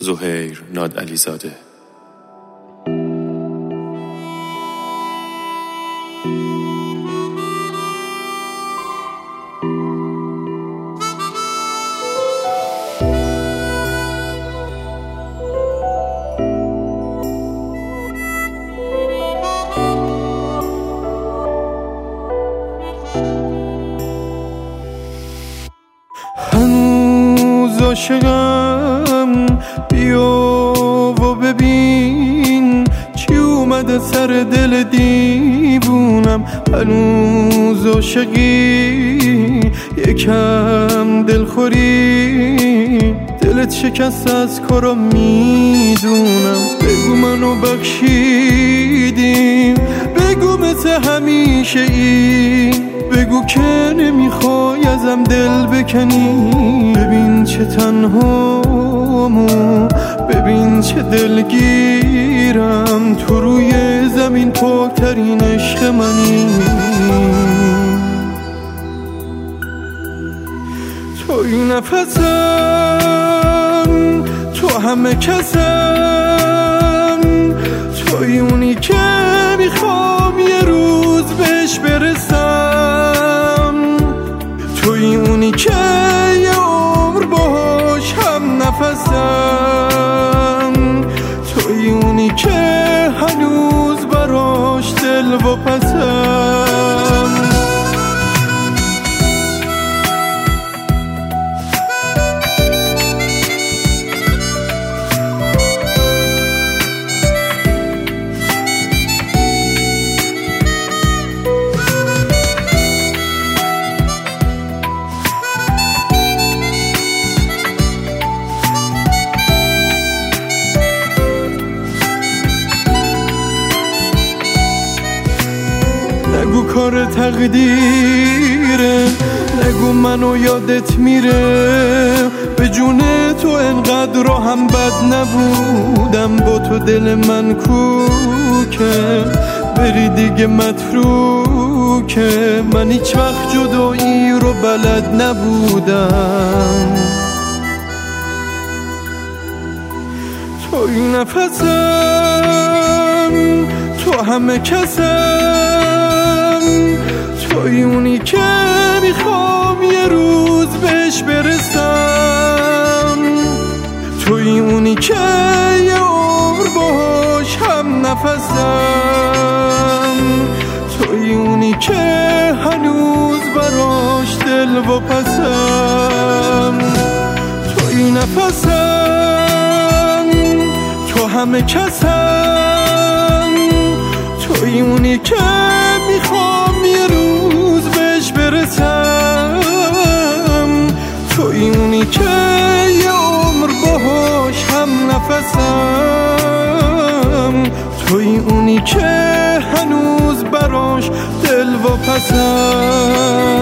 زهیر نادعلیزاده. هنوز عاشقم، بیا و ببین چی اومده سر دل دیوونم. هنوز عاشقی، یکم دلخوری، دلت شکست از کارا میدونم. بگو منو بخشیدیم، بگو مثل همیشه این، بگو که نمیخوای ازم دل بکنی. ببین چه تنهامو، ببین چه دلگیرم، تو روی زمین پاکترین عشق منی. توی نفسم، تو همه کسم، توی اونی که میخوام یه روز بهش برسم، توی اونی که یه عمر باهاش هم نفسم، توی اونی که هنوز براش دل و پسم. نگو کار تقدیره، نگو منو یادت میره، به جون تو انقدر هم بد نبودم. با تو دل من کوکه، بری دیگه متروکه، من هیچ وقت جدایی رو بلد نبودم. توی نفسم، تو همه کسم، توی اونی که میخوام یه روز بهش برسم، توی اونی که یه عمر باهاش هم نفسم، توی اونی که هنوز براش دل و پسم. توی نفسم، تو همه کسم، توی اونی که میخوام یه روز بهش برسم، توی اونی که یه عمر باهاش هم نفسم، توی اونی که هنوز براش دل و پسم.